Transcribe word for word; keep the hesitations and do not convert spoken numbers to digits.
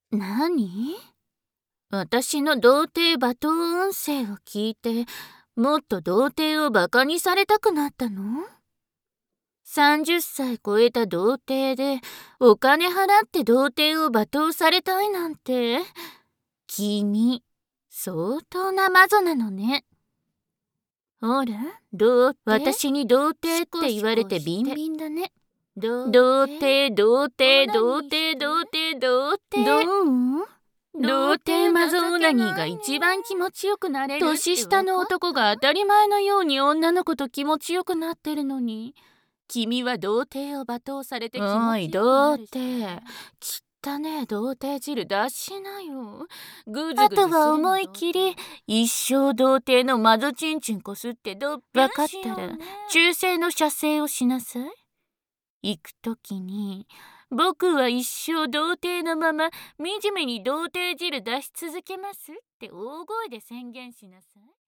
何？私の童貞罵倒音声を聞いて、もっと童貞をバカにされたくなったの？さんじゅっさい超えた童貞で、お金払って童貞を罵倒されたいなんて、君、相当なマゾなのね。ほら、童貞、私に童貞って言われてビンビンだね。童貞、童貞、童貞、童貞、童貞。どう？童貞マゾオナニーが一番気持ちよくなれる。年下の男が当たり前のように女の子と気持ちよくなってるのに、君は童貞を罵倒されて気持ちよくなる。おい、童貞。汚ねえ童貞汁出しなよ。ぐずぐずするの。あとは思い切り一生童貞のマゾチンチンこすってどっぴゃんしようね。分かったら忠誠の射精をしなさい。行くときに僕は一生童貞のまま惨めに童貞汁出し続けますって大声で宣言しなさい。